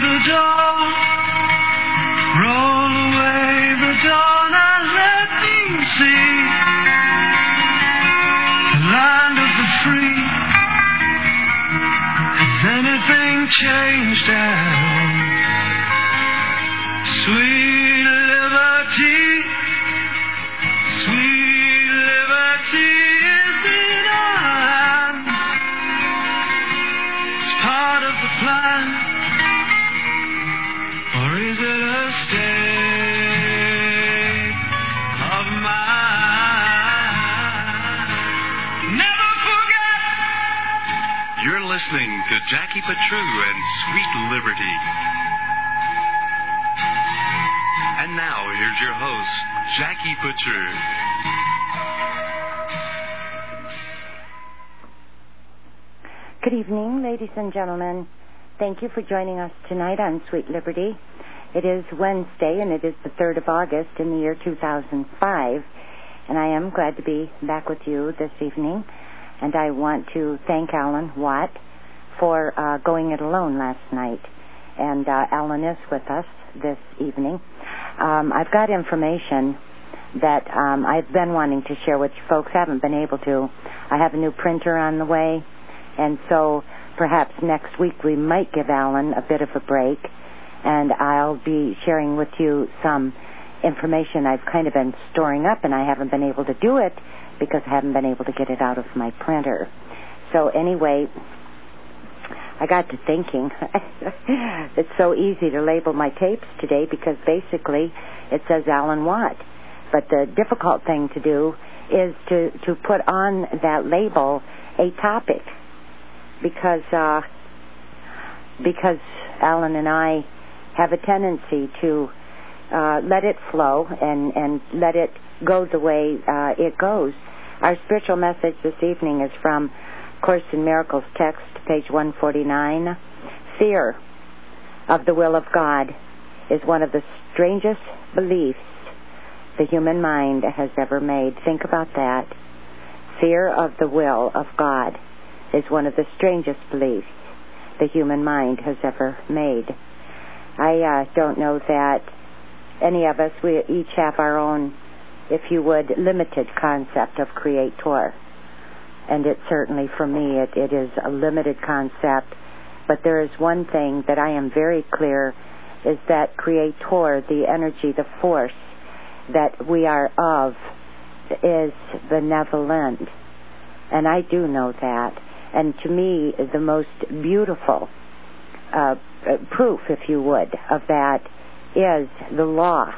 the dawn, roll away the dawn and let me see the land of the free. Has anything changed now? Sweet liberty, sweet liberty is in our hands. It's part of the plan, or is it a state of mind? Never forget. You're listening to Jackie Petru and Sweet Liberty. And now, here's your host, Jackie Petru. Good evening, ladies and gentlemen. Thank you for joining us tonight on Sweet Liberty. It is Wednesday, and it is the 3rd of August in the year 2005. And I am glad to be back with you this evening. And I want to thank Alan Watt for going it alone last night. And Alan is with us this evening. I've got information that I've been wanting to share with you folks. Haven't been able to. I have a new printer on the way, and so perhaps next week we might give Alan a bit of a break, and I'll be sharing with you some information I've kind of been storing up, and I haven't been able to do it because I haven't been able to get it out of my printer. So anyway, I got to thinking, it's so easy to label my tapes today because basically it says Alan Watt. But the difficult thing to do is to put on that label a topic because Alan and I have a tendency to let it flow and let it go the way it goes. Our spiritual message this evening is from Course in Miracles text, page 149. Fear of the will of God is one of the strangest beliefs the human mind has ever made. Think about that. Fear of the will of God is one of the strangest beliefs the human mind has ever made. I don't know that any of us, we each have our own, if you would, limited concept of Creator. And it certainly, for me, it is a limited concept. But there is one thing that I am very clear, is that Creator, the energy, the force that we are of, is benevolent. And I do know that. And to me, the most beautiful proof, if you would, of that is the law,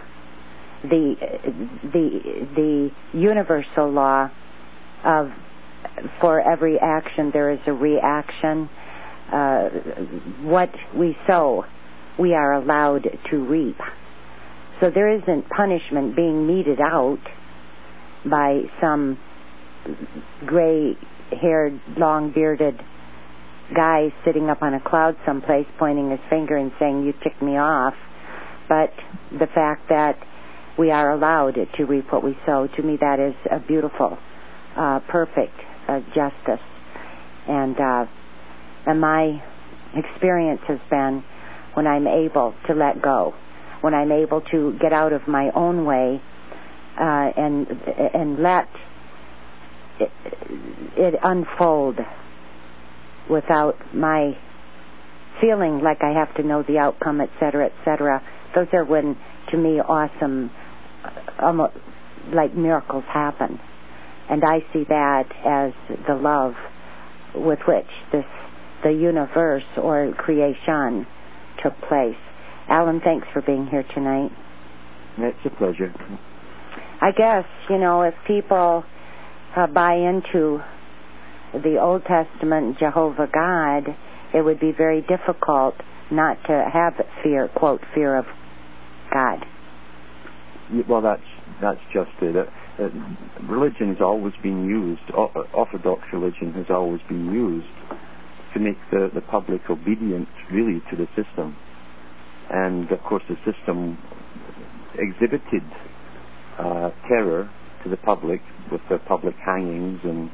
the universal law of, for every action there is a reaction. What we sow, we are allowed to reap. So there isn't punishment being meted out by some gray-haired, long-bearded guy sitting up on a cloud someplace pointing his finger and saying, you ticked me off. But the fact that we are allowed to reap what we sow, to me that is a beautiful, perfect justice. And my experience has been when I'm able to let go, when I'm able to get out of my own way and let it unfold without my feeling like I have to know the outcome, etc., etc. Those are when, to me, awesome, almost like miracles happen. And I see that as the love with which the universe or creation took place. Alan, thanks for being here tonight. It's a pleasure. I guess, if people buy into the Old Testament Jehovah God, it would be very difficult not to have fear, quote, fear of God. Well, that's just it. Religion has always been used, Orthodox religion has always been used to make the public obedient, really, to the system. And, of course, the system exhibited terror to the public with the public hangings and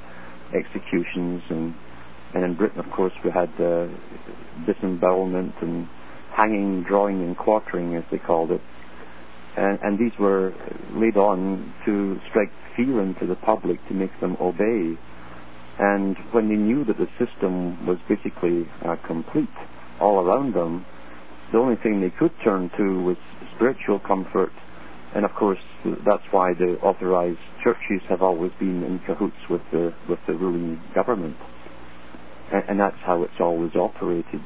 executions. And in Britain, of course, we had disembowelment and hanging, drawing, and quartering, as they called it. And these were laid on to strike fear into the public to make them obey. And when they knew that the system was basically complete all around them, the only thing they could turn to was spiritual comfort. And of course, that's why the authorized churches have always been in cahoots with the ruling government. And that's how it's always operated.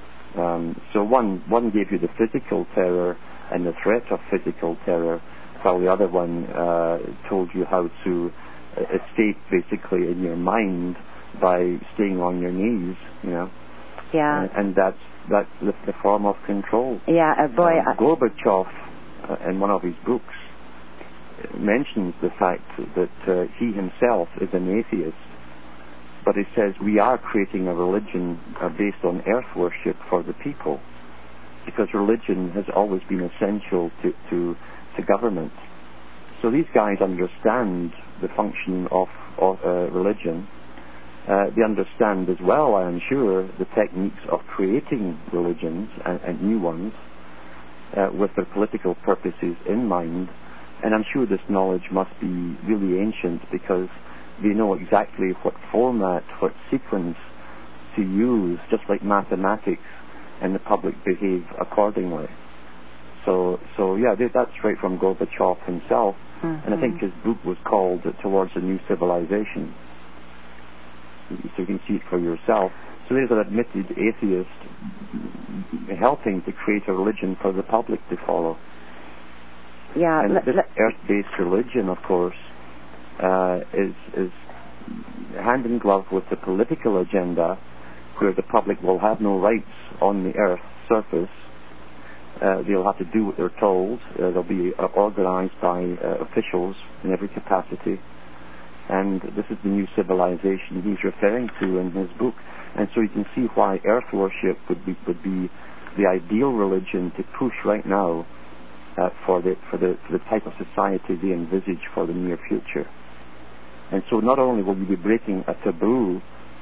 So one gave you the physical terror and the threat of physical terror, while the other one told you how to escape basically in your mind by staying on your knees, you know. Yeah. And that's the form of control. Yeah, boy. Gorbachev, in one of his books, mentions the fact that he himself is an atheist, but he says we are creating a religion based on earth worship for the people, because religion has always been essential to government. So these guys understand the function of religion. They understand as well, I am sure, the techniques of creating religions and new ones with their political purposes in mind. And I'm sure this knowledge must be really ancient, because they know exactly what format, what sequence to use, just like mathematics, and the public behave accordingly. So yeah, that's right from Gorbachev himself. Mm-hmm. And I think his book was called Towards a New Civilization. So you can see it for yourself. So there's an admitted atheist helping to create a religion for the public to follow. Yeah. And this earth-based religion, of course, is hand in glove with the political agenda, where the public will have no rights on the earth's surface. They'll have to do what they're told. They'll be organized by officials in every capacity. And this is the new civilization he's referring to in his book. And so you can see why earth worship would be the ideal religion to push right now for the type of society they envisage for the near future. And so not only will you be breaking a taboo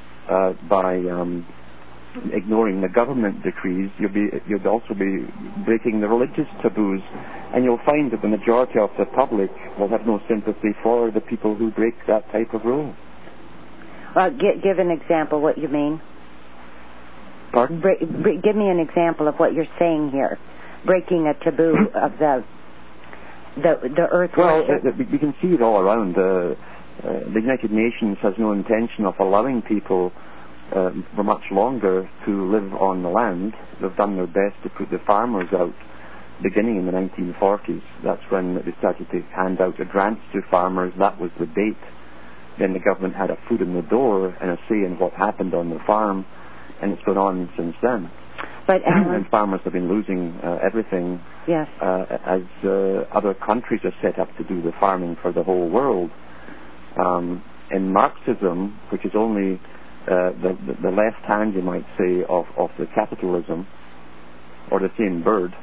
by ignoring the government decrees, you'll also be breaking the religious taboos, and you'll find that the majority of the public will have no sympathy for the people who break that type of rule. Well, give an example what you mean. Pardon? Give me an example of what you're saying here. Breaking a taboo of the earth worship. Well, we can see it all around. The United Nations has no intention of allowing people for much longer to live on the land. They've done their best to put the farmers out beginning in the 1940s. That's when they started to hand out grants to farmers. That was the date. Then the government had a foot in the door and a say in what happened on the farm, and it's gone on since then. But and farmers have been losing everything. Yes. As other countries are set up to do the farming for the whole world. In Marxism, which is only the left hand, you might say, of the capitalism, or the same bird,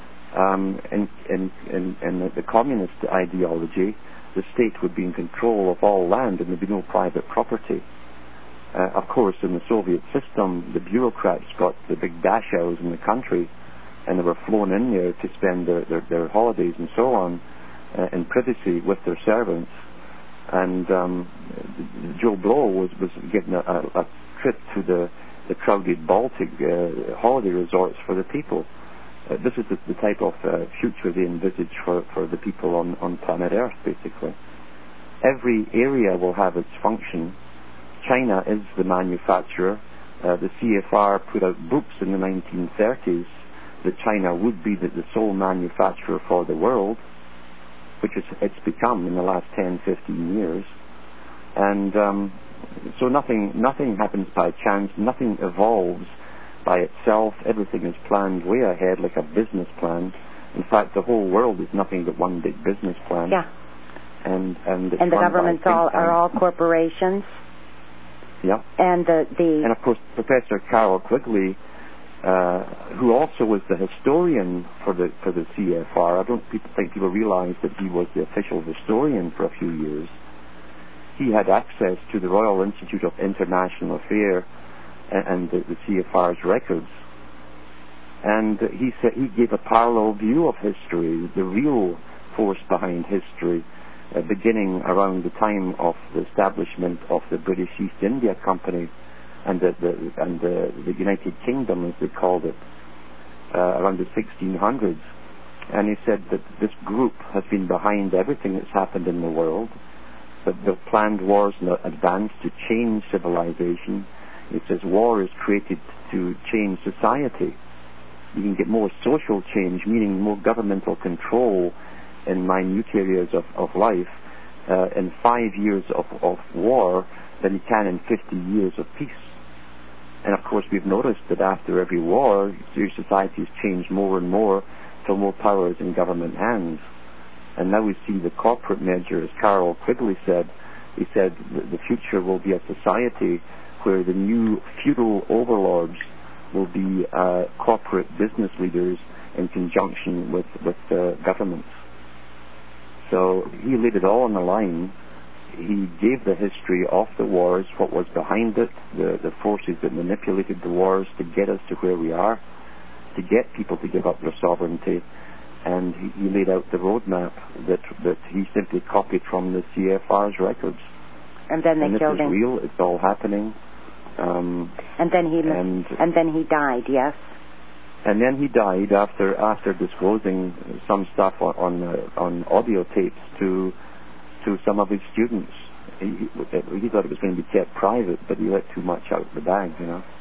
in the communist ideology, the state would be in control of all land and there'd be no private property. Of course, in the Soviet system, the bureaucrats got the big dash-outs in the country, and they were flown in there to spend their holidays and so on in privacy with their servants. And Joe Blow was given a trip to the crowded Baltic holiday resorts for the people. This is the type of future they envisage for the people on planet Earth, basically. Every area will have its function. China is the manufacturer. The CFR put out books in the 1930s that China would be the sole manufacturer for the world, which it's become in the last 10, 15 years. And so nothing happens by chance. Nothing evolves by itself. Everything is planned way ahead, like a business plan. In fact, the whole world is nothing but one big business plan. Yeah. And the governments are all corporations. Yeah. And and of course, Professor Carroll Quigley, who also was the historian for the CFR. I don't think people realize that he was the official historian for a few years. He had access to the Royal Institute of International Affairs and the CFR's records. And he said he gave a parallel view of history, the real force behind history, beginning around the time of the establishment of the British East India Company and the United Kingdom, as they called it, around the 1600s. And he said that this group has been behind everything that's happened in the world, that they've planned wars in advance to change civilization. He says war is created to change society. You can get more social change, meaning more governmental control in minute areas of life in 5 years of war than you can in 50 years of peace. And of course we've noticed that after every war, your societies change more and more till more power is in government hands. And now we see the corporate measure, as Carroll Quigley said. He said that the future will be a society where the new feudal overlords will be corporate business leaders in conjunction with governments. So he laid it all on the line. He gave the history of the wars, what was behind it, the forces that manipulated the wars to get us to where we are, to get people to give up their sovereignty. And he laid out the roadmap that he simply copied from the CFR's records. And then they killed him. And this is real. It's all happening. And then he died. Yes. And then he died after disclosing some stuff on audio tapes to some of his students. He thought it was going to be kept private, but he let too much out of the bag, you know.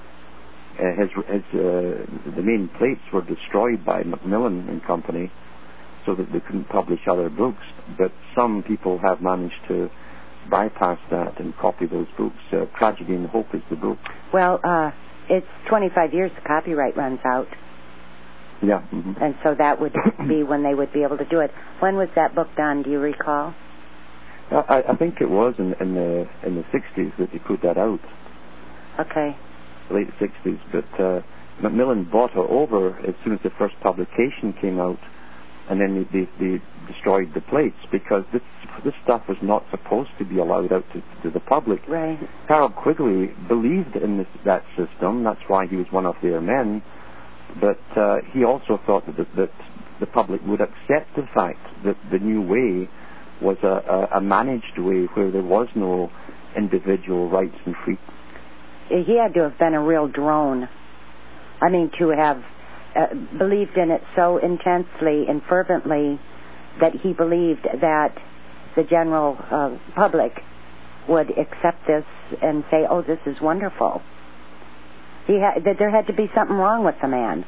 The main plates were destroyed by Macmillan and Company, so that they couldn't publish other books. But some people have managed to bypass that and copy those books. Tragedy and Hope is the book. Well, it's 25 years the copyright runs out. Yeah. Mm-hmm. And so that would be when they would be able to do it. When was that book done? Do you recall? I think it was in the 60s that they put that out. Okay. Late 60s, but Macmillan bought it over as soon as the first publication came out, and then they destroyed the plates because this stuff was not supposed to be allowed out to the public. Right. Carroll Quigley believed in that system. That's why he was one of their men. But he also thought that the public would accept the fact that the new way was a managed way where there was no individual rights and freedom. He had to have been a real drone. I mean, to have believed in it so intensely and fervently that he believed that the general public would accept this and say, oh, this is wonderful. That there had to be something wrong with the man.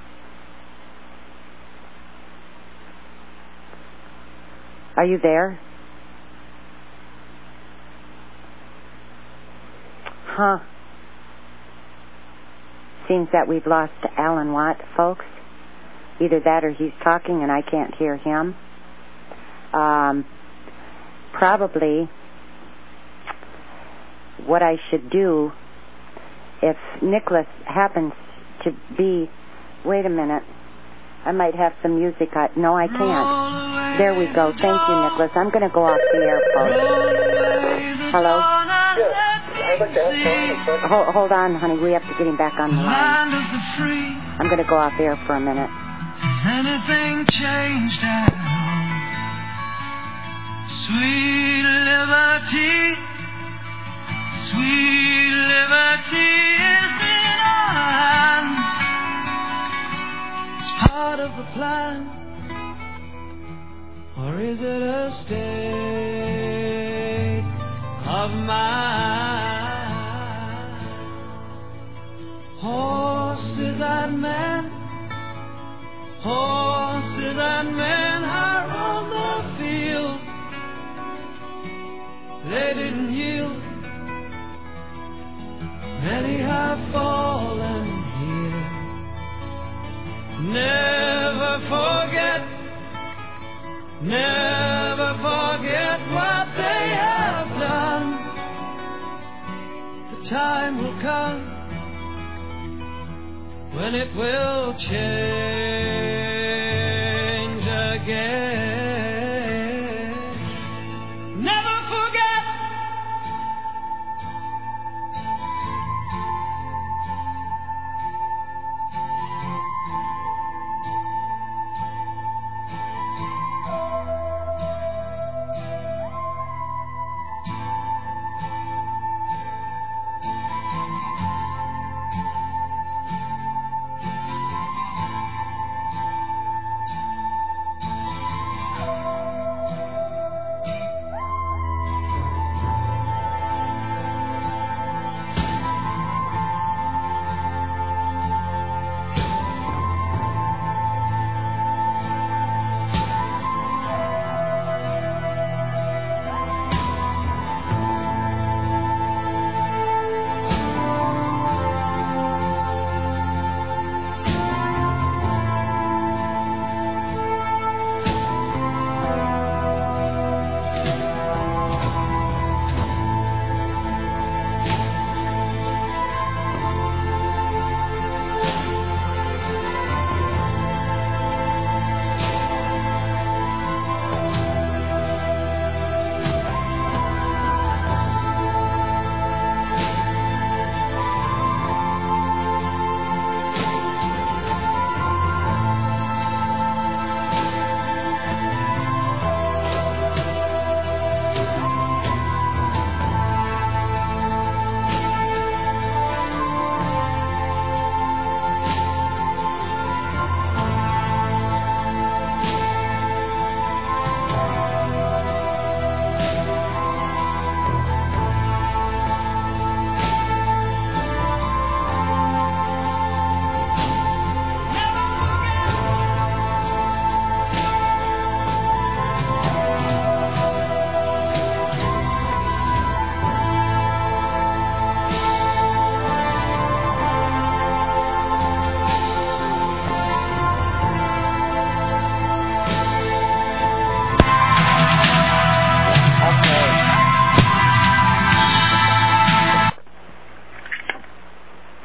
Are you there? Huh. Seems that we've lost Alan Watt, folks. Either that or he's talking and I can't hear him. Probably what I should do, if Nicholas happens to be... Wait a minute. I might have some music. No, I can't. There we go. Thank you, Nicholas. I'm going to go off the air, folks. Hello? Hold on, honey. We have to get him back on the line. I'm going to go off air for a minute. Has anything changed at all? Sweet liberty, sweet liberty is in our hands. It's part of the plan, or is it a state of mind? Horses and men, horses and men are on the field. They didn't yield. Many have fallen here. Never forget what they have done. The time will come when it will change again. Never forget.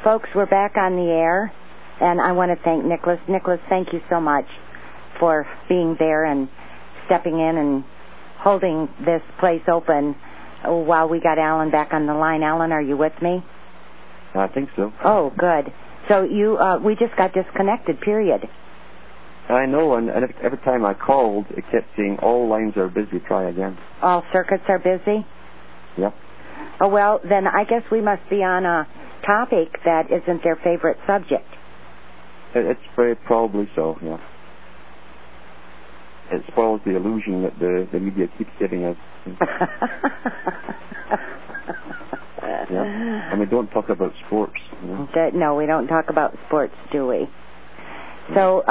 folks, we're back on the air, and I want to thank Nicholas. Nicholas, thank you so much for being there and stepping in and holding this place open while we got Alan back on the line. Alan, are you with me? I think so. Oh, good. So we just got disconnected, period. I know, and every time I called, it kept saying, all lines are busy, try again. All circuits are busy? Yep. Oh, well, then I guess we must be on a topic that isn't their favorite subject. It's very probably so, yeah. It spoils the illusion that the media keeps giving us. Yeah. And we don't talk about sports. You know? No, we don't talk about sports, do we? So,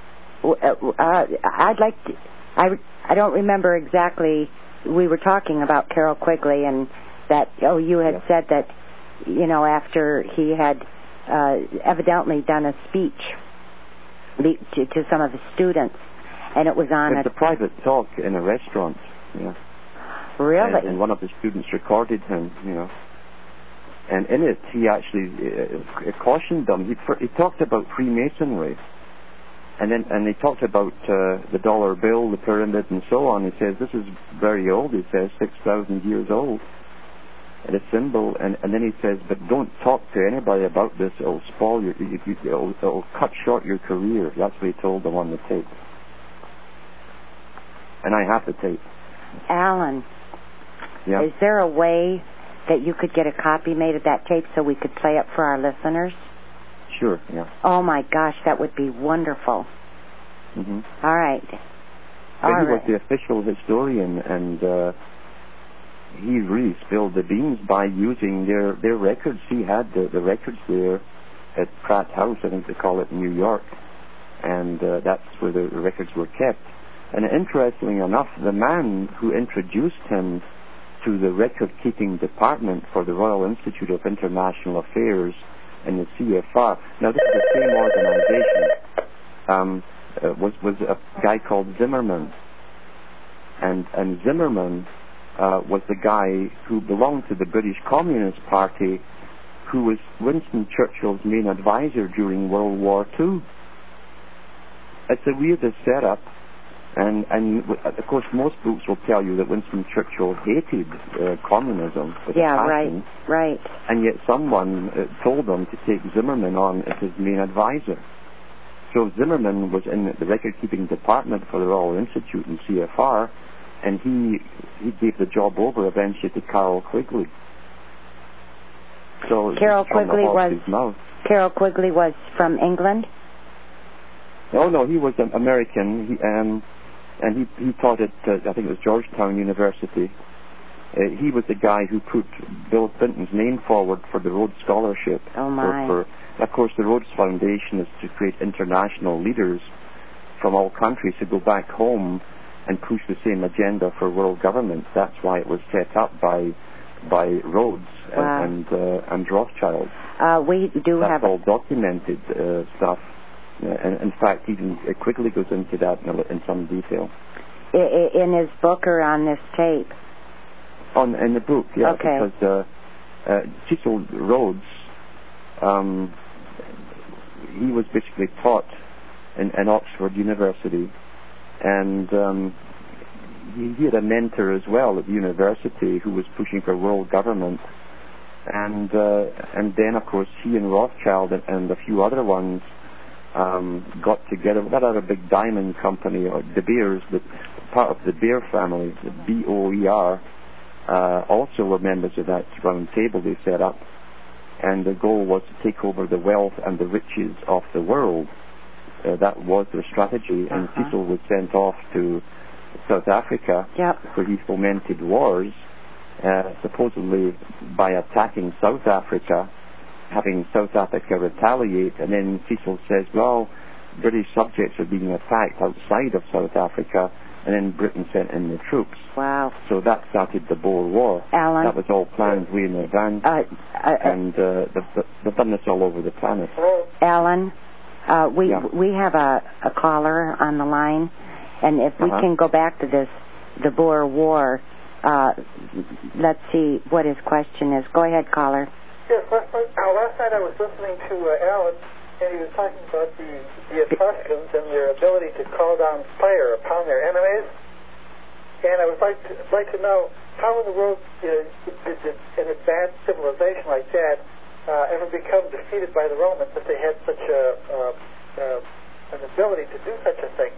I'd like to... I don't remember exactly... We were talking about Carroll Quigley, and that... Oh, you had said that, after he had evidently done a speech to some of the students, and it was on... It's a private talk in a restaurant, yeah. Really? And one of the students recorded him, And in it, he actually cautioned them. He talked about Freemasonry, and he talked about the dollar bill, the pyramid, and so on. He says this is very old. He says 6,000 years old, and a symbol. And then he says, but don't talk to anybody about this. It'll spoil it'll cut short your career. That's what he told them on the tape. And I have the tape. Alan, is there a way that you could get a copy made of that tape so we could play it for our listeners? Sure, yeah. Oh, my gosh, that would be wonderful. Mm-hmm. All right. He was the official historian, and he really spilled the beans by using their records. He had the records there at Pratt House, I think they call it, in New York, and that's where the records were kept. And interestingly enough, the man who introduced him to the record-keeping department for the Royal Institute of International Affairs in the CFR. Now, this is the same organization. Was a guy called Zimmerman, and Zimmerman was the guy who belonged to the British Communist Party, who was Winston Churchill's main advisor during World War II. It's the weirdest setup. And of course, most books will tell you that Winston Churchill hated communism with a passion. Right. And yet someone told them to take Zimmerman on as his main advisor. So Zimmerman was in the record-keeping department for the Royal Institute in CFR, and he gave the job over eventually to Carroll Quigley. So Carroll Quigley was from England? No, he was an American. And he taught at, I think it was Georgetown University. He was the guy who put Bill Clinton's name forward for the Rhodes Scholarship. Oh, my. Of course, the Rhodes Foundation is to create international leaders from all countries to go back home and push the same agenda for world government. That's why it was set up by Rhodes and Rothschild. That's all documented stuff. And in fact, even Quigley goes into that in some detail. In his book or on this tape? In the book, yeah. Okay. Because Cecil Rhodes, he was basically taught in Oxford University, and he had a mentor as well at the university who was pushing for world government. And then, of course, he and Rothschild and a few other ones got together. That other big diamond company, or De Beers, but part of the Beer family, the BOER, also were members of that round table they set up. And the goal was to take over the wealth and the riches of the world. That was their strategy. And Cecil was sent off to South Africa, where he fomented wars, supposedly by attacking South Africa, having South Africa retaliate, and then Cecil says, well, British subjects are being attacked outside of South Africa, and then Britain sent in the troops. Wow. So that started the Boer War. Alan? That was all planned way in advance, and they've done this all over the planet. Alan, we have a caller on the line, and if we can go back to the Boer War, let's see what his question is. Go ahead, caller. Yes, last night I was listening to Alan, and he was talking about the Etruscans and their ability to call down fire upon their enemies. And I would like to know how in the world did an advanced civilization like that ever become defeated by the Romans if they had such an ability to do such a thing?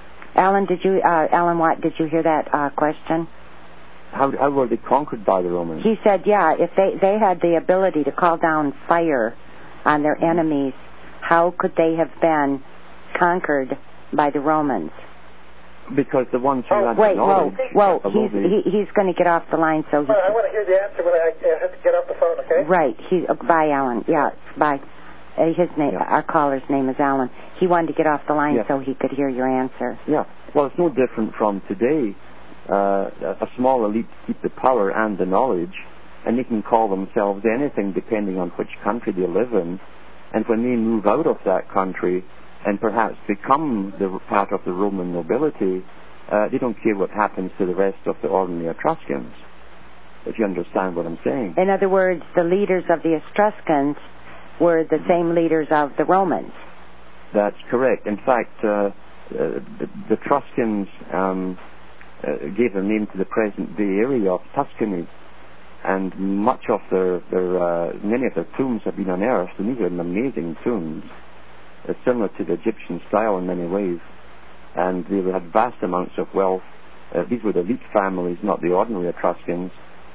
Alan Watt, did you hear that question? How were they conquered by the Romans? He said, yeah, if they had the ability to call down fire on their enemies, how could they have been conquered by the Romans? Because the ones who had wait, knowledge... whoa, he's going to get off the line, so... I want to hear the answer, but I have to get off the phone, okay? Right. Bye, Alan. Yeah, bye. His name, our caller's name is Alan. He wanted to get off the line so he could hear your answer. Yeah. Well, it's no different from today. A small elite keep the power and the knowledge, and they can call themselves anything depending on which country they live in. And when they move out of that country and perhaps become part of the Roman nobility, they don't care what happens to the rest of the ordinary Etruscans, if you understand what I'm saying. In other words, the leaders of the Etruscans were the same leaders of the Romans. That's correct. In fact, the Etruscans gave their name to the present-day area of Tuscany, and much of many of their tombs have been unearthed, and these are amazing tombs. It's similar to the Egyptian style in many ways, and they had vast amounts of wealth. These were the elite families, not the ordinary Etruscans.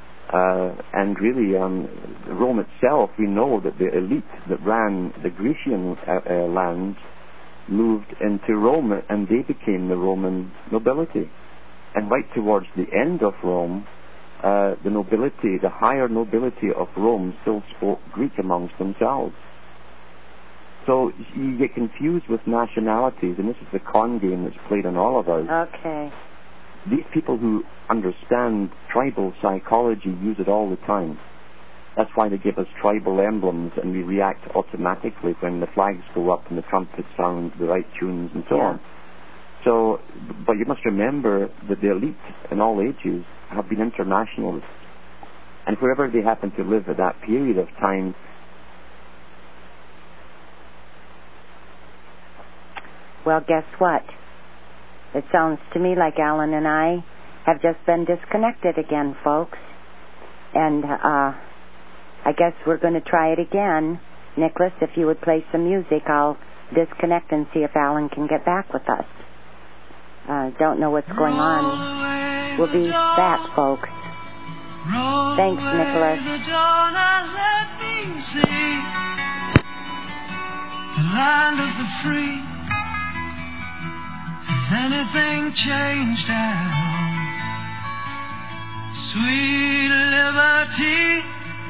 And really, Rome itself, we know that the elite that ran the Grecian lands moved into Rome, and they became the Roman nobility. And right towards the end of Rome, the nobility, the higher nobility of Rome, still spoke Greek amongst themselves. So you get confused with nationalities, and this is the con game that's played on all of us. Okay. These people who understand tribal psychology use it all the time. That's why they give us tribal emblems, and we react automatically when the flags go up and the trumpets sound the right tunes and so on. So, but you must remember that the elite in all ages have been internationalists. And wherever they happen to live at that period of time, well, guess what? It sounds to me like Alan and I have just been disconnected again, folks. And I guess we're going to try it again. Nicholas, if you would play some music, I'll disconnect and see if Alan can get back with us. Don't know what's going on. We'll be back, folks. Thanks, Nicholas. The land of the free. Has anything changed at all? Sweet liberty,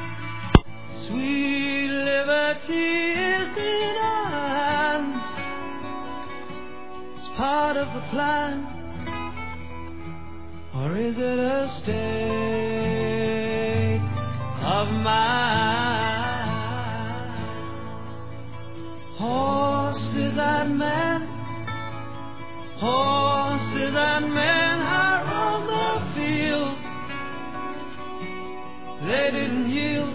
sweet liberty is in our hands. It's part of the plan, or is it a state of mind? Horses and men, horses and men are on the field. They didn't yield.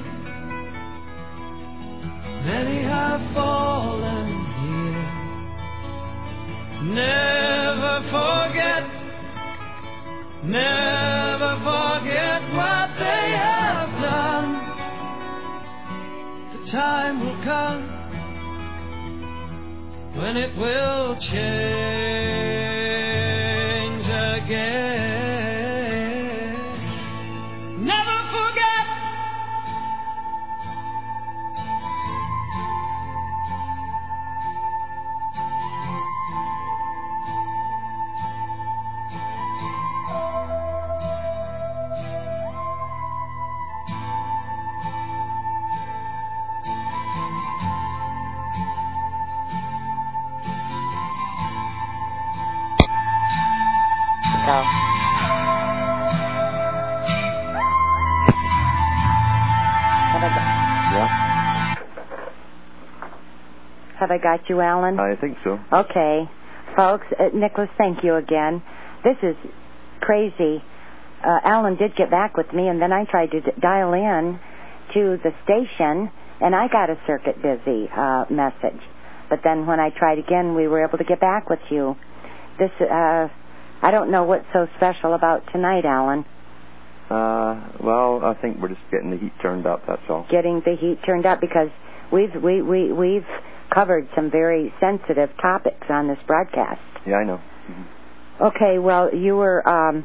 Many have fallen here. Never forget what they have done. The time will come when it will change again. Never forget. Have I got you, Alan? I think so. Okay. Folks, Nicholas, thank you again. This is crazy. Alan did get back with me, and then I tried to dial in, to the station, and I got a circuit busy message. But then when I tried again, we were able to get back with you. This, I don't know what's so special about tonight, Alan. Well, I think we're just getting the heat turned up, that's all. Getting the heat turned up because we've covered some very sensitive topics on this broadcast. Yeah, I know. Mm-hmm. Okay, well, you were,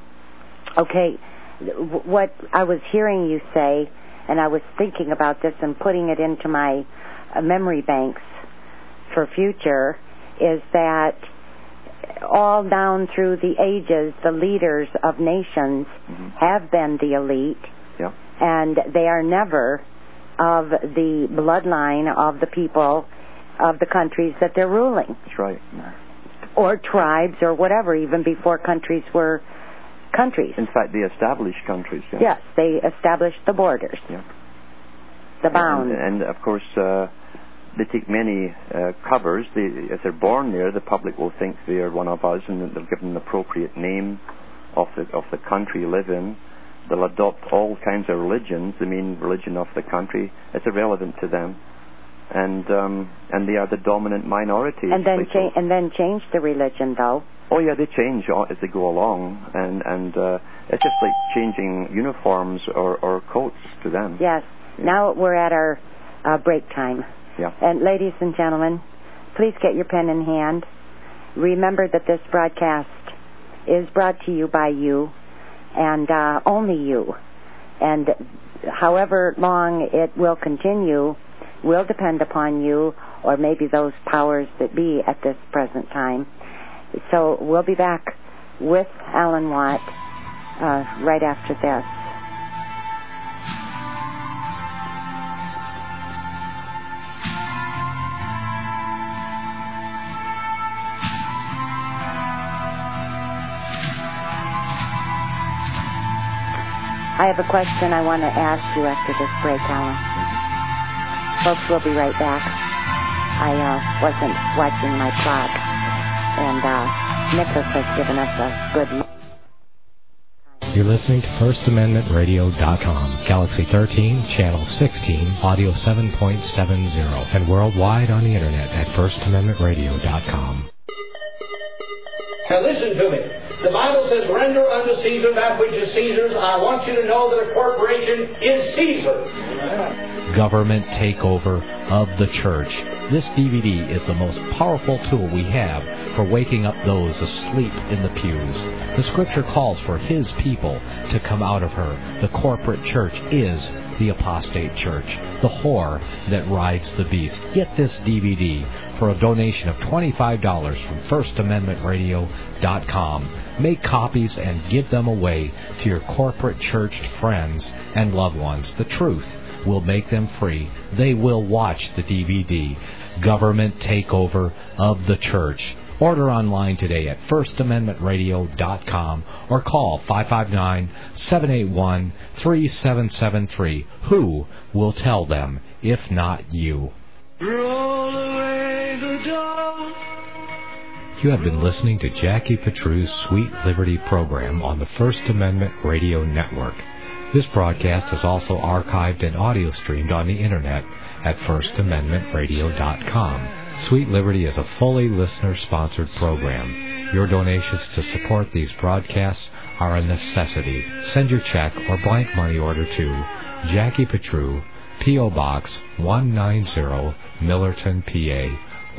what I was hearing you say, and I was thinking about this and putting it into my memory banks for future, is that all down through the ages, the leaders of nations have been the elite, and they are never of the bloodline of the people of the countries that they're ruling. That's right. Or tribes or whatever, even before countries were countries. In fact, they established countries. Yeah. Yes, they established the borders, the bounds. And of course, they take many covers. If they're born there, the public will think they are one of us, and they'll give them an appropriate name of the country you live in. They'll adopt all kinds of religions, the main religion of the country. It's irrelevant to them. And they are the dominant minority. And then change the religion, though. Oh yeah, they change as they go along, and it's just like changing uniforms or coats to them. Yes. Yeah. Now we're at our break time. Yeah. And ladies and gentlemen, please get your pen in hand. Remember that this broadcast is brought to you by you, and only you. And however long it will continue will depend upon you, or maybe those powers that be at this present time. So we'll be back with Alan Watt right after this. I have a question I want to ask you after this break, Alan. Folks, we'll be right back. I wasn't watching my clock, and Nicholas has given us a good... You're listening to FirstAmendmentRadio.com, Galaxy 13, Channel 16, Audio 7.70, and worldwide on the Internet at FirstAmendmentRadio.com. Now listen to me. The Bible says, render unto Caesar that which is Caesar's. I want you to know that a corporation is Caesar. Government takeover of the church. This DVD is the most powerful tool we have for waking up those asleep in the pews. The Scripture calls for His people to come out of her. The corporate church is the apostate church, the whore that rides the beast. Get this DVD for a donation of $25 from FirstAmendmentRadio.com. Make copies and give them away to your corporate churched friends and loved ones. The truth will make them free. They will watch the DVD, Government Takeover of the Church. Order online today at FirstAmendmentRadio.com or call 559-781-3773. Who will tell them if not you? Roll away the door. You have been listening to Jackie Petru's Sweet Liberty program on the First Amendment Radio Network. This broadcast is also archived and audio streamed on the Internet at FirstAmendmentRadio.com. Sweet Liberty is a fully listener-sponsored program. Your donations to support these broadcasts are a necessity. Send your check or blank money order to Jackie Petru, P.O. Box 190, Millerton, PA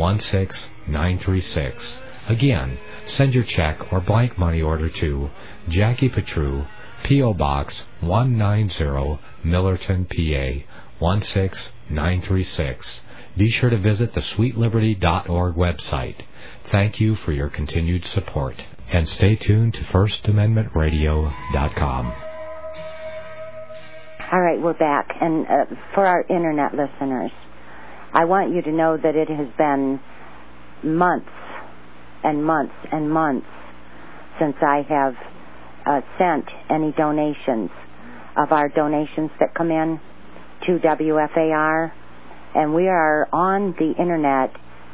16936. Again, send your check or blank money order to Jackie Petru, P.O. Box 190, Millerton, PA 16936. Be sure to visit the sweetliberty.org website. Thank you for your continued support. And stay tuned to FirstAmendmentRadio.com. All right, we're back. And for our Internet listeners, I want you to know that it has been months and months and months since I have sent any donations of our donations that come in to WFAR. And we are on the Internet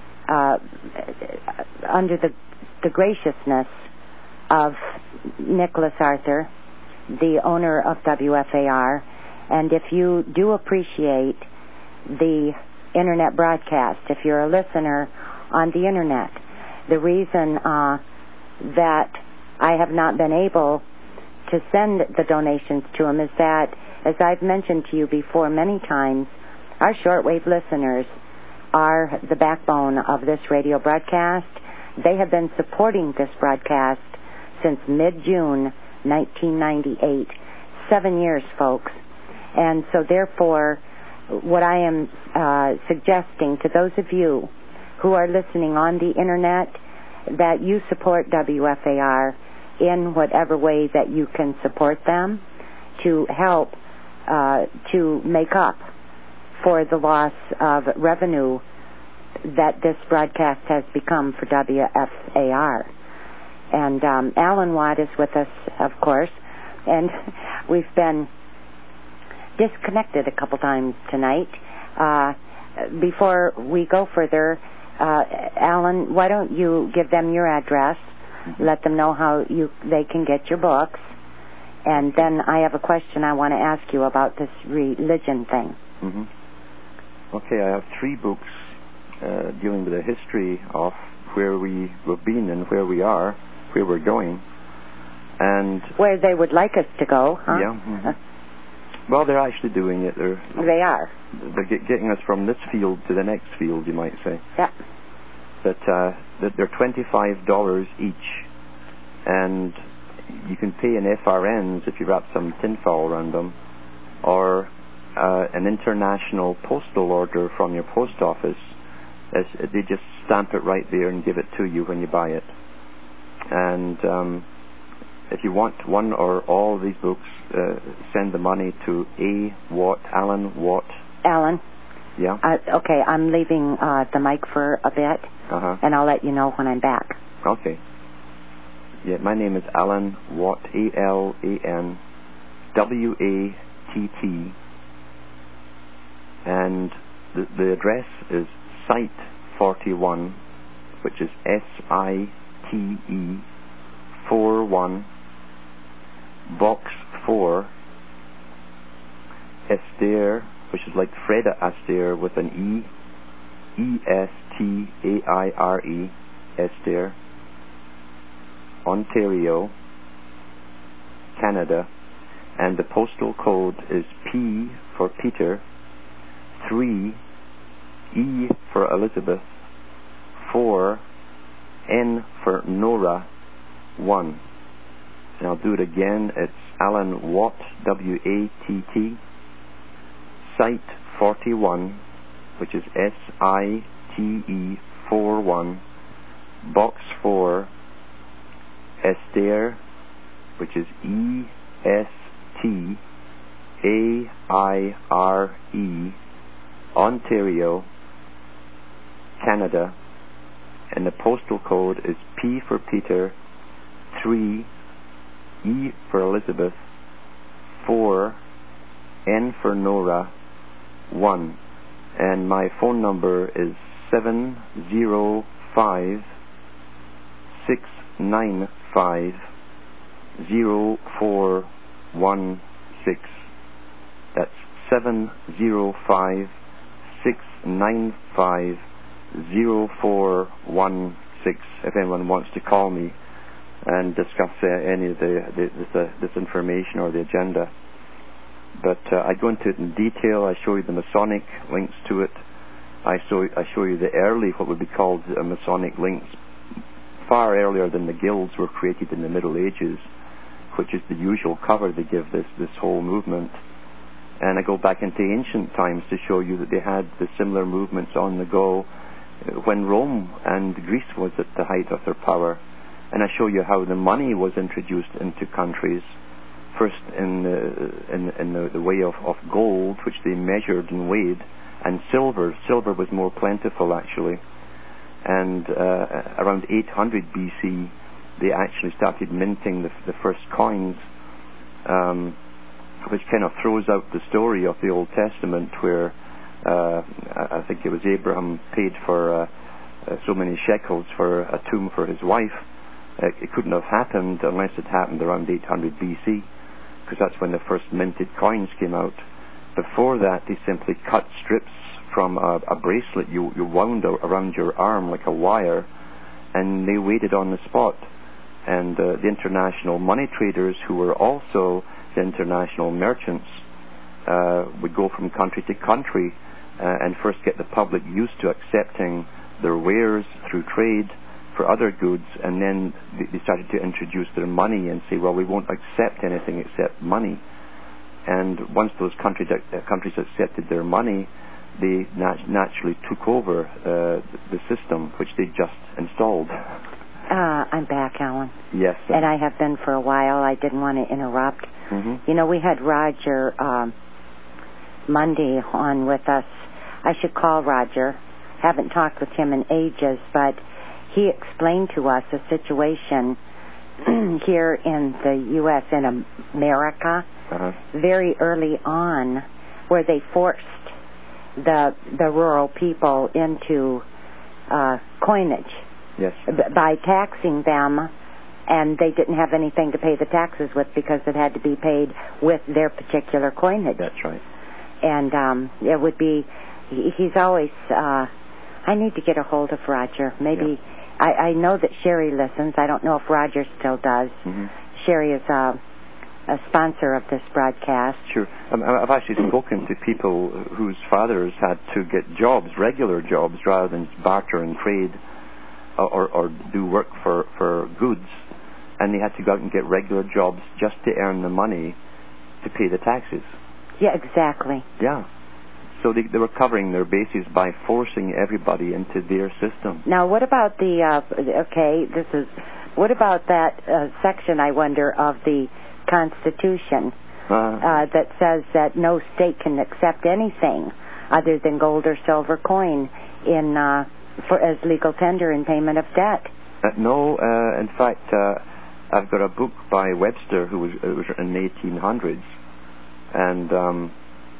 under the graciousness of Nicholas Arthur, the owner of WFAR, And if you do appreciate the internet broadcast, if you're a listener on the internet, the reason that I have not been able to send the donations to them is that, as I've mentioned to you before many times, our shortwave listeners are the backbone of this radio broadcast. They have been supporting this broadcast since mid-June 1998. 7 years, folks. And so therefore, what I am suggesting to those of you who are listening on the internet, that you support WFAR in whatever way that you can support them to help to make up for the loss of revenue that this broadcast has become for WFAR. And Alan Watt is with us, of course, and we've been disconnected a couple times tonight. Before we go further, Alan, why don't you give them your address, let them know how they can get your books, and then I have a question I want to ask you about this religion thing. Mm-hmm. Okay, I have 3 books dealing with the history of where we have been and where we are, where we're going, and where they would like us to go, huh? Yeah. Mm-hmm. Well, they're actually doing it. They are. They're getting us from this field to the next field, you might say. Yeah. But they're $25 each, and you can pay in FRNs if you wrap some tinfoil around them, or an international postal order from your post office. They just stamp it right there and give it to you when you buy it. And if you want one or all of these books, send the money to Alan Watt. Alan? Yeah? Okay, I'm leaving the mic for a bit, and I'll let you know when I'm back. Okay. Yeah, my name is Alan Watt, AlanWatt, and the address is Site 41, which is SITE 41, Box 4, Estaire, which is like Fred Astaire with an ESTAIRE, Estaire, Ontario, Canada, and the postal code is P for Peter, 3, E for Elizabeth, 4, N for Nora, 1. And I'll do it again. It's Alan Watt, WATT, Site 41, which is SITE 41, Box 4, Estaire, which is ESTAIRE, Ontario, Canada, and the postal code is P for Peter, 3, E for Elizabeth, 4, N for Nora, 1. And my phone number is 705-695-0416. That's 705-695-0416, if anyone wants to call me and discuss any of this information or the agenda. But I go into it in detail. I show you the Masonic links to it. I show you the early, what would be called Masonic links, far earlier than the guilds were created in the Middle Ages, which is the usual cover they give this whole movement. And I go back into ancient times to show you that they had the similar movements on the go when Rome and Greece was at the height of their power. And I show you how the money was introduced into countries, first in the way of gold, which they measured and weighed, and silver. Silver was more plentiful, actually. And around 800 BC, they actually started minting the first coins, which kind of throws out the story of the Old Testament where I think it was Abraham paid for so many shekels for a tomb for his wife. It couldn't have happened unless it happened around 800 BC, because that's when the first minted coins came out. before that, they simply cut strips from a bracelet you wound around your arm like a wire, and they weighed it on the spot. And the international money traders, who were also the international merchants, would go from country to country and first get the public used to accepting their wares through trade for other goods, and then they started to introduce their money and say, well, we won't accept anything except money. And once those countries accepted their money, they naturally took over the system, which they just installed. I'm back, Alan. Yes. And I have been for a while. I didn't want to interrupt. Mm-hmm. You know, we had Roger Monday on with us. I should call Roger. Haven't talked with him in ages, but he explained to us a situation here in the U.S., in America, very early on, where they forced the rural people into coinage. Yes. By taxing them, and they didn't have anything to pay the taxes with because it had to be paid with their particular coinage. That's right. And it would be, he's always, I need to get a hold of Roger. Maybe, yeah. I know that Sherry listens. I don't know if Roger still does. Mm-hmm. Sherry is a sponsor of this broadcast. Sure. I've actually spoken to people whose fathers had to get jobs, regular jobs, rather than barter and trade or do work for goods, and they had to go out and get regular jobs just to earn the money to pay the taxes. Yeah, exactly. Yeah. So they were covering their bases by forcing everybody into their system. Now, what about the, what about that section, I wonder, of the Constitution that says that no state can accept anything other than gold or silver coin as legal tender in payment of debt? No, in fact, I've got a book by Webster, who was written in the 1800s, and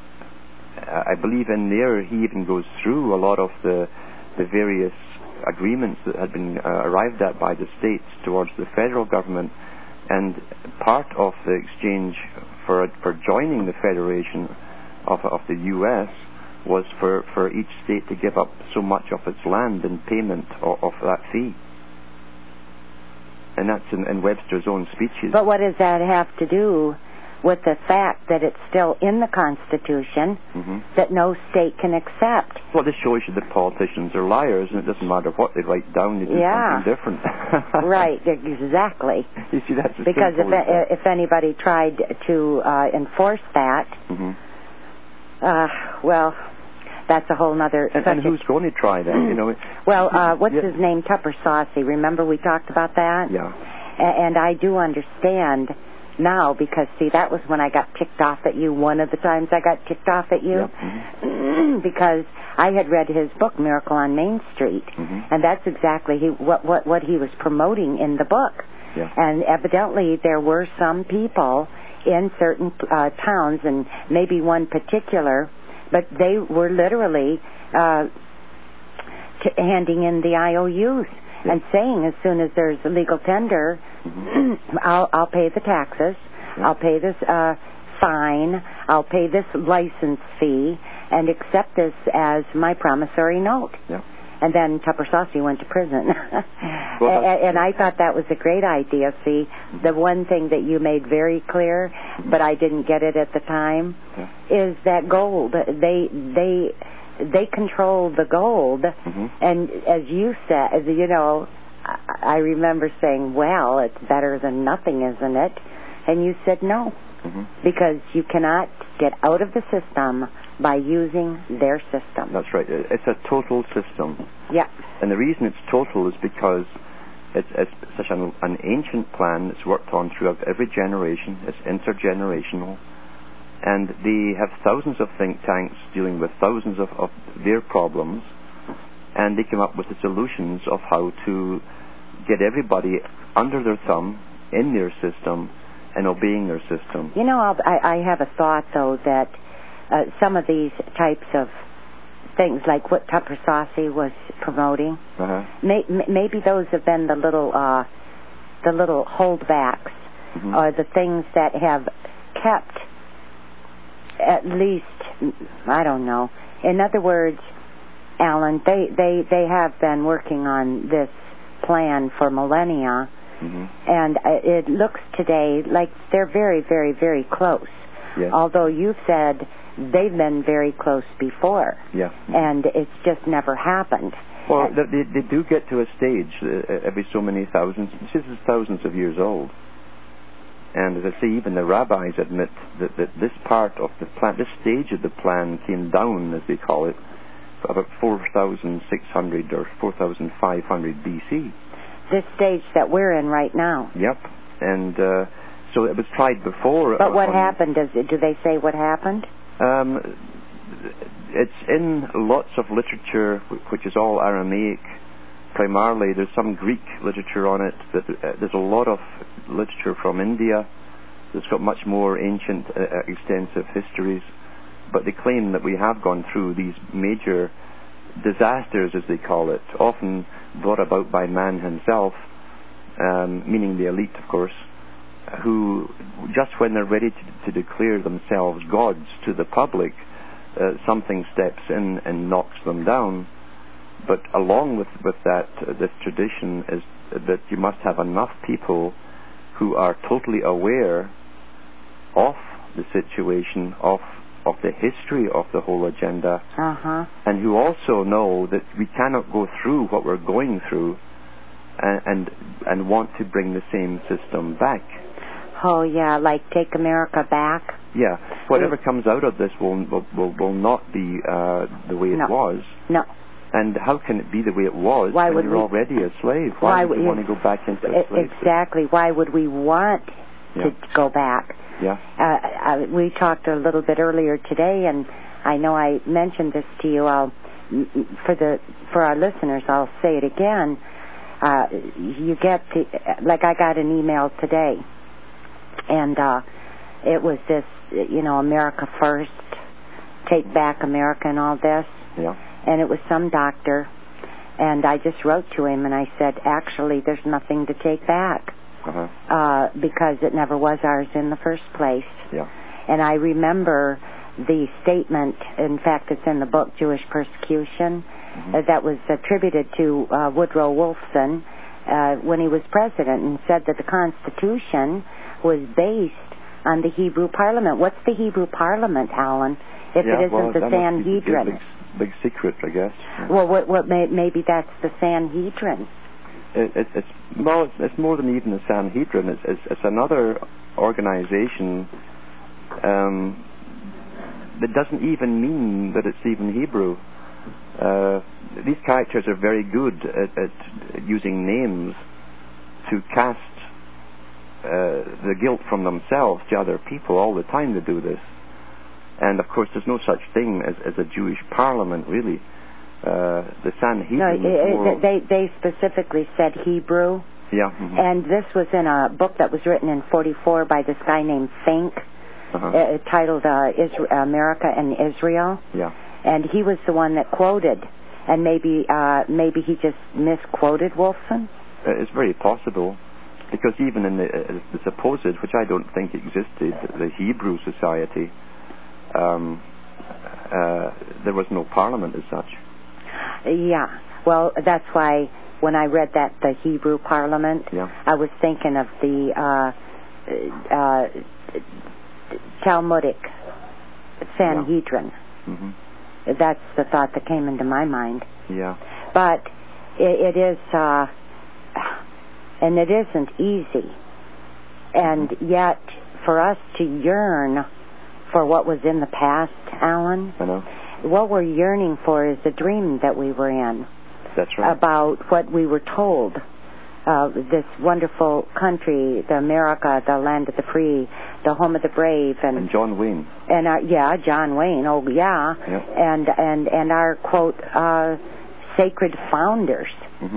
I believe in there he even goes through a lot of the various agreements that had been arrived at by the states towards the federal government, and part of the exchange for joining the Federation of the U.S. was for each state to give up so much of its land in payment of that fee. And that's in Webster's own speeches. But what does that have to do with the fact that it's still in the Constitution that no state can accept? Well, this shows you that politicians are liars, and it doesn't matter what they write down, they do something different. Right, exactly. You see, that's because if anybody tried to enforce that, well, that's a whole other subject. And who's going to try that? You know. Well, what's his name? Tupper Saucy. Remember we talked about that? Yeah. And I do understand now, because, see, that was when I got ticked off at you. One of the times I got ticked off at you. Yep. Because I had read his book, Miracle on Main Street. And that's exactly what he was promoting in the book. Yeah. And evidently there were some people in certain towns, and maybe one particular, but they were literally handing in the IOUs and saying, as soon as there's a legal tender, I'll pay the taxes, I'll pay this fine, I'll pay this license fee, and accept this as my promissory note. Yeah. And then Tupper Saucy went to prison. And I thought that was a great idea. See, the one thing that you made very clear, but I didn't get it at the time, is that gold. They control the gold. And as you said, you know, I remember saying, well, it's better than nothing, isn't it? And you said no, because you cannot get out of the system by using their system. That's right. It's a total system. Yeah. And the reason it's total is because it's such an ancient plan that's worked on throughout every generation. It's intergenerational. And they have thousands of think tanks dealing with thousands of their problems, and they come up with the solutions of how to get everybody under their thumb, in their system, and obeying their system. You know, I have a thought, though, that some of these types of things, like what Tupper Saucy was promoting, maybe those have been the little holdbacks, or the things that have kept at least, I don't know. In other words, Alan, they have been working on this plan for millennia, and it looks today like they're very, very, very close. Yes. Although you've said they've been very close before, and it's just never happened. Well, they do get to a stage every so many thousands. This is thousands of years old. And as I say, even the rabbis admit that this part of the plan, this stage of the plan came down, as they call it, about 4,600 or 4,500 BC. This stage that we're in right now. Yep. And so it was tried before. But what happened? Do they say what happened? It's in lots of literature, which is all Aramaic. Primarily, there's some Greek literature on it. There's a lot of literature from India that's got much more ancient, extensive histories. But they claim that we have gone through these major disasters, as they call it, often brought about by man himself, meaning the elite, of course, who, just when they're ready to declare themselves gods to the public, something steps in and knocks them down. But along with that, this tradition is that you must have enough people who are totally aware of the situation, of the history of the whole agenda, and who also know that we cannot go through what we're going through and want to bring the same system back. Oh yeah, like take America back. Yeah, whatever comes out of this will not be the way it was. No. And how can it be the way it was when you're already a slave? Why would you want to go back into a slave? Exactly. Why would we want to go back? Yeah. We talked a little bit earlier today, and I know I mentioned this to you. For our listeners, I'll say it again. You get like I got an email today, and it was this, America First, Take Back America, and all this. Yeah. And it was some doctor, and I just wrote to him, and I said, actually, there's nothing to take back, because it never was ours in the first place. Yeah. And I remember the statement, in fact, it's in the book, Jewish Persecution, that was attributed to Woodrow Wilson when he was president, and said that the Constitution was based on the Hebrew Parliament. What's the Hebrew Parliament, Alan, if it isn't the Sanhedrin? Big secret, I guess. Well, maybe that's the Sanhedrin. It's more than even the Sanhedrin. It's another organization that doesn't even mean that it's even Hebrew. These characters are very good at using names to cast the guilt from themselves to other people. All the time they do this. And, of course, there's no such thing as a Jewish parliament, really. The Sanhedrin... No, they specifically said Hebrew. Yeah. And this was in a book that was written in 1944 by this guy named Fink, titled America and Israel. Yeah. And he was the one that quoted. And maybe he just misquoted Wolfson? It's very possible. Because even in the supposed, which I don't think existed, the Hebrew Society... there was no parliament as such. Yeah. Well, that's why when I read that, the Hebrew Parliament, I was thinking of the Talmudic Sanhedrin. That's the thought that came into my mind. Yeah. But it is, and it isn't easy. And yet, for us to yearn for what was in the past, Alan, I know. What we're yearning for is the dream that we were in. That's right. About what we were told. This wonderful country, the America, the land of the free, the home of the brave, and John Wayne. And John Wayne. Oh yeah. Yep. And our quote, sacred founders.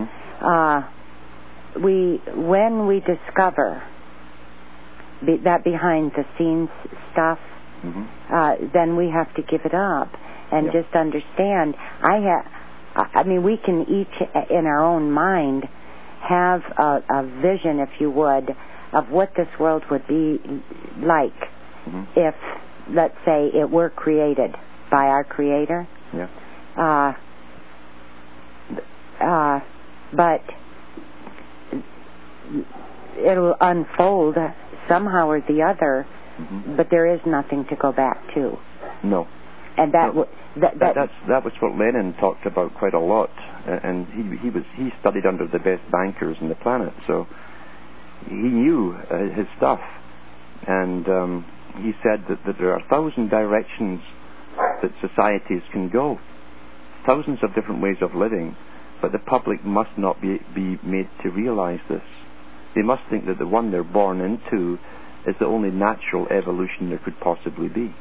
When we discover that behind the scenes stuff, then we have to give it up and just understand. I mean, we can each in our own mind have a vision, if you would, of what this world would be like if let's say it were created by our Creator. Yeah. But it'll unfold somehow or the other, but there is nothing to go back to. No. And that was what Lenin talked about quite a lot, and he studied under the best bankers on the planet, so he knew his stuff, and he said that there are 1,000 directions that societies can go, thousands of different ways of living, but the public must not be made to realize this. They must think that the one they're born into is the only natural evolution there could possibly be.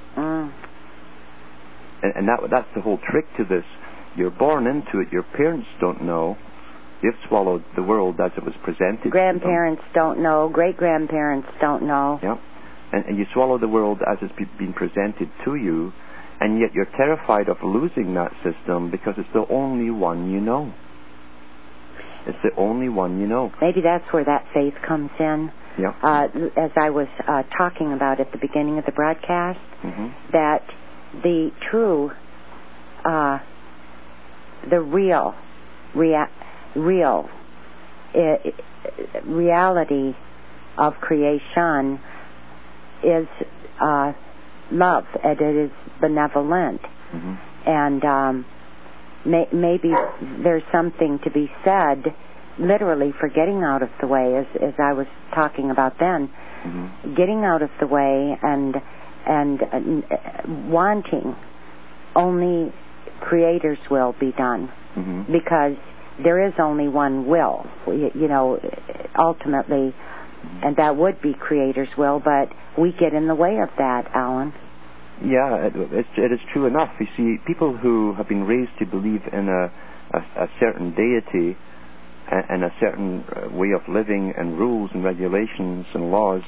And that's the whole trick to this. You're born into it. Your parents don't know. They've swallowed the world as it was presented. Grandparents don't know. Great-grandparents don't know. Yeah. And you swallow the world as it's been presented to you, and yet you're terrified of losing that system because it's the only one you know. It's the only one you know. Maybe that's where that faith comes in. Yeah. As I was talking about at the beginning of the broadcast, that the true, the real reality of creation is love, and it is benevolent. And maybe there's something to be said, literally, for getting out of the way, as I was talking about then, getting out of the way and wanting only Creator's will be done, because there is only one will, ultimately, and that would be Creator's will, but we get in the way of that, Alan. Yeah, it is true enough. You see, people who have been raised to believe in a certain deity and a certain way of living and rules and regulations and laws,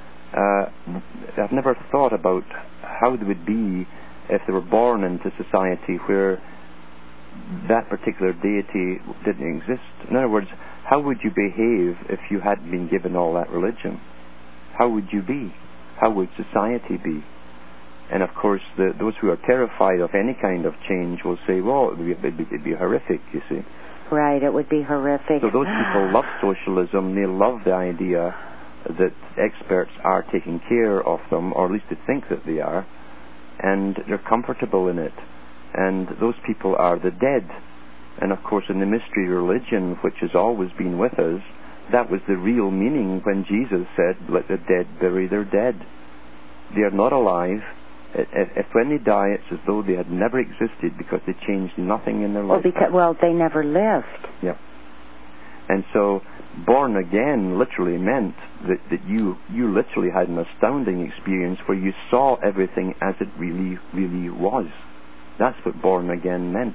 I've never thought about how they would be if they were born into society where that particular deity didn't exist. In other words, how would you behave if you hadn't been given all that religion? How would you be? How would society be? And of course, those who are terrified of any kind of change will say, well, it'd be horrific, you see. Right, it would be horrific. So those people love socialism. They love the idea that experts are taking care of them, or at least they think that they are, and they're comfortable in it. And those people are the dead. And of course, in the mystery religion, which has always been with us, that was the real meaning when Jesus said, let the dead bury their dead. They are not alive. If when they die, it's as though they had never existed, because they changed nothing in their life. Well, they never lived. Yeah. And so, born again literally meant that you literally had an astounding experience where you saw everything as it really, really was. That's what born again meant.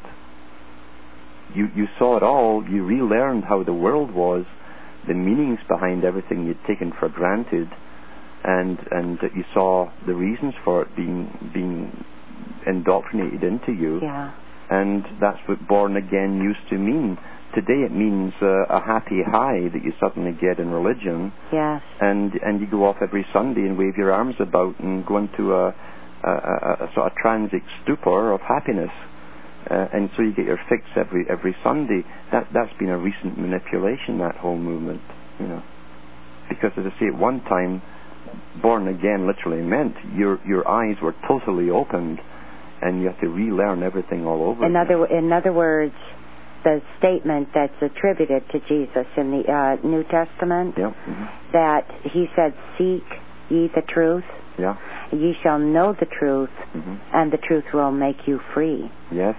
You saw it all. You relearned how the world was, the meanings behind everything you'd taken for granted, and that you saw the reasons for it being indoctrinated into you. Yeah. And that's what born again used to mean. Today it means a happy high that you suddenly get in religion. Yes. And you go off every Sunday and wave your arms about and go into a sort of transic stupor of happiness. And so you get your fix every Sunday. That's been a recent manipulation, that whole movement, Because as I say, at one time, born again literally meant your eyes were totally opened, and you have to relearn everything all over. In other words, the statement that's attributed to Jesus in the New Testament, that he said, "Seek ye the truth, ye shall know the truth, and the truth will make you free." Yes.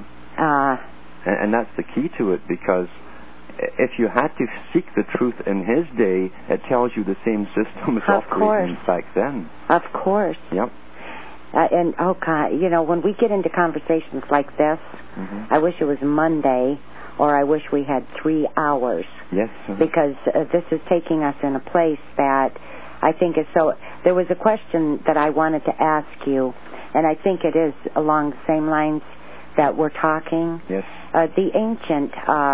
And that's the key to it, because if you had to seek the truth in his day, it tells you the same system was operating back then. Of course. Yep. And when we get into conversations like this, I wish it was Monday, or I wish we had 3 hours. Yes. Because this is taking us in a place that I think is so. There was a question that I wanted to ask you, and I think it is along the same lines that we're talking. Yes. The ancient,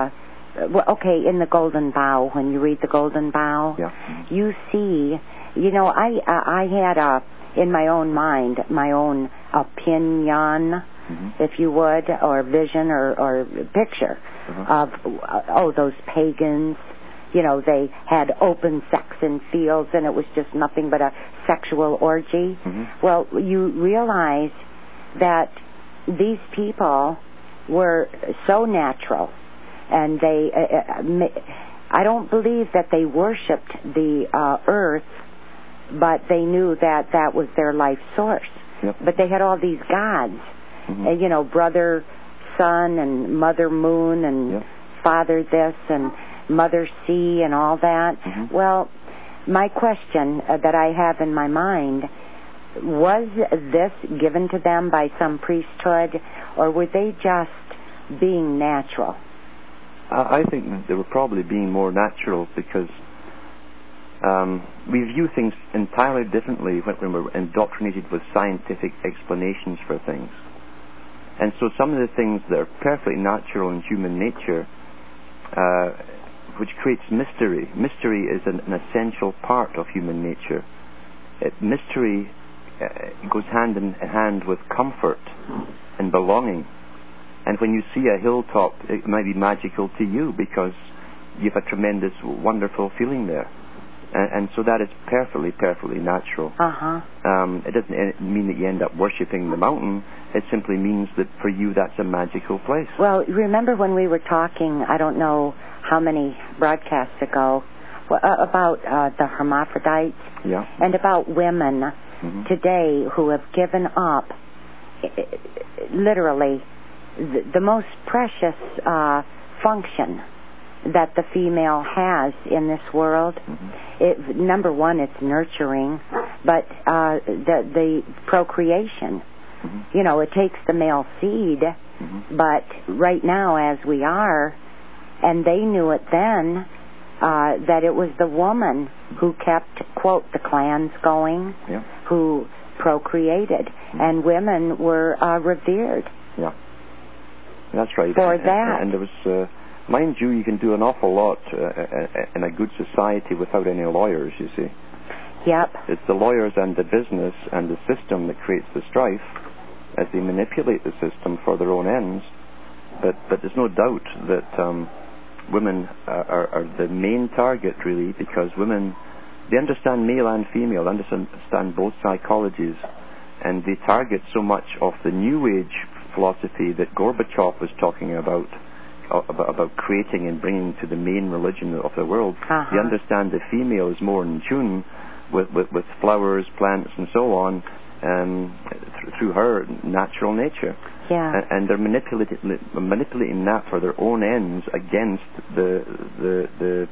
in the Golden Bough, when you read the Golden Bough, you see, I had in my own mind, my own opinion, if you would, or vision or picture of, those pagans, they had open sex in fields and it was just nothing but a sexual orgy. Well, you realize that these people were so natural, and I don't believe that they worshipped the earth, but they knew that that was their life source. Yep. But they had all these gods, brother sun and mother moon and father this and mother sea and all that. Well, my question that I have in my mind, was this given to them by some priesthood, or were they just being natural? I think they were probably being more natural, because we view things entirely differently when we're indoctrinated with scientific explanations for things. And so some of the things that are perfectly natural in human nature, which creates mystery. Mystery is an essential part of human nature. Mystery goes hand in hand with comfort and belonging. And when you see a hilltop, it might be magical to you because you have a tremendous, wonderful feeling there. And so that is perfectly natural. It doesn't mean that you end up worshipping the mountain. It simply means that for you that's a magical place. Well, remember when we were talking, I don't know how many broadcasts ago, about the hermaphrodites? Yeah. And about women today who have given up, literally, the most precious function that the female has in this world. Number one, it's nurturing, but the procreation. It takes the male seed, but right now, as we are, and they knew it then, that it was the woman who kept, quote, the clans going, who procreated, and women were revered. Yeah, that's right. For that. And there was... mind you, you can do an awful lot in a good society without any lawyers, you see. Yep. It's the lawyers and the business and the system that creates the strife as they manipulate the system for their own ends. But there's no doubt that women are the main target, really, because women, they understand male and female, understand both psychologies, and they target so much of the New Age philosophy that Gorbachev was talking about creating and bringing to the main religion of the world. You understand the female is more in tune with flowers, plants, and so on, through her natural nature. Yeah. And they're manipulating that for their own ends against the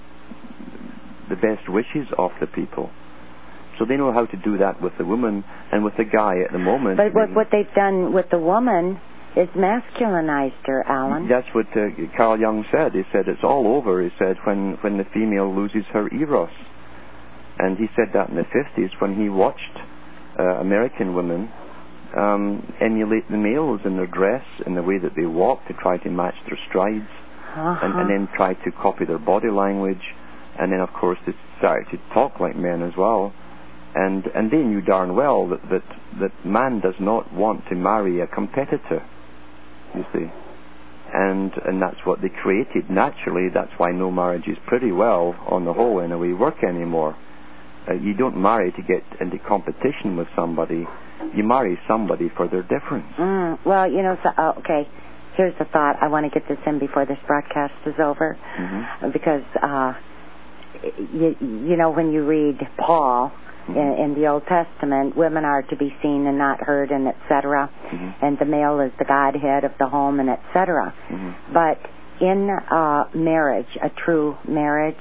best wishes of the people. So they know how to do that with the woman and with the guy at the moment. But what they've done with the woman is masculinized her, Alan. That's what Carl Jung said. He said it's all over. He said when the female loses her eros. And he said that in the 50s when he watched American women emulate the males in their dress, in the way that they walk, to try to match their strides, and then try to copy their body language, and then of course they started to talk like men as well. And they knew darn well that man does not want to marry a competitor, you see. And that's what they created naturally. That's why no marriages pretty well, on the whole anyway, work anymore. You don't marry to get into competition with somebody. You marry somebody for their difference. Well, okay, here's the thought. I want to get this in before this broadcast is over, because, when you read Paul, in the Old Testament, women are to be seen and not heard, and etc. And the male is the Godhead of the home, and etc. But in marriage, a true marriage,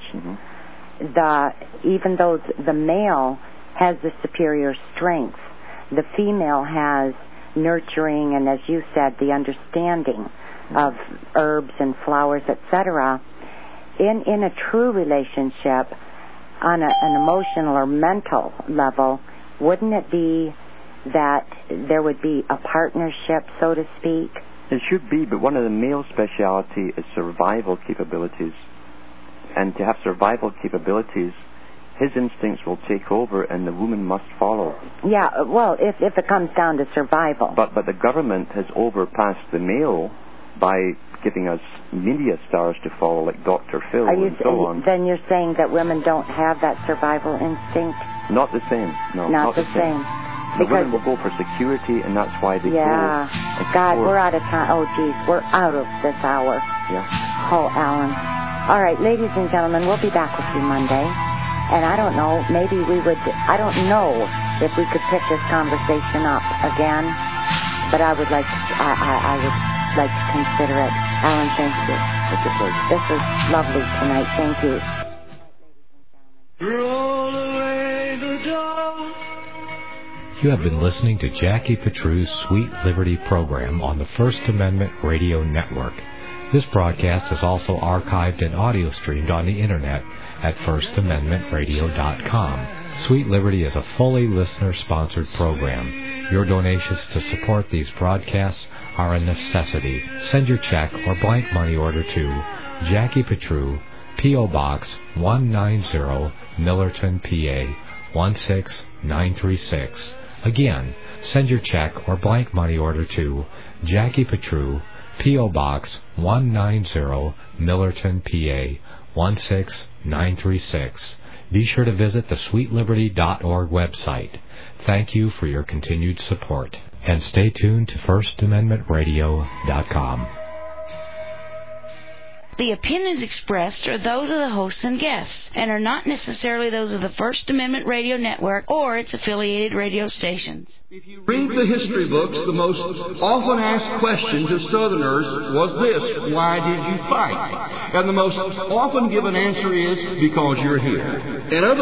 even though the male has the superior strength, the female has nurturing and, as you said, the understanding of herbs and flowers, etc. In a true relationship, on an emotional or mental level, wouldn't it be that there would be a partnership, so to speak? It should be, but one of the male speciality is survival capabilities. And to have survival capabilities, his instincts will take over and the woman must follow. Yeah, well, if it comes down to survival. But the government has overpassed the male by giving us media stars to follow, like Dr. Phil and so on. Then you're saying that women don't have that survival instinct? Not the same. No, not the same. The women will go for security, and that's why they go. Yeah. God, we're out of time. Oh, geez, we're out of this hour. Yeah. Oh, Alan. All right, ladies and gentlemen, we'll be back with you Monday. And I don't know, maybe I don't know if we could pick this conversation up again, but I would like to consider it. Alan, thank you. This was lovely tonight. Thank you. Roll away the door. You have been listening to Jackie Petru's Sweet Liberty program on the First Amendment Radio Network. This broadcast is also archived and audio streamed on the Internet at firstamendmentradio.com. Sweet Liberty is a fully listener-sponsored program. Your donations to support these broadcasts are a necessity. Send your check or blank money order to Jackie Petru, P.O. Box 190, Millerton, PA 16936. Again, send your check or blank money order to Jackie Petru, P.O. Box 190, Millerton, PA 16936. Be sure to visit the sweetliberty.org website. Thank you for your continued support. And stay tuned to firstamendmentradio.com. The opinions expressed are those of the hosts and guests, and are not necessarily those of the First Amendment Radio Network or its affiliated radio stations. If you read the history books, the most often asked question to Southerners was this: why did you fight? And the most often given answer is, because you're here. In other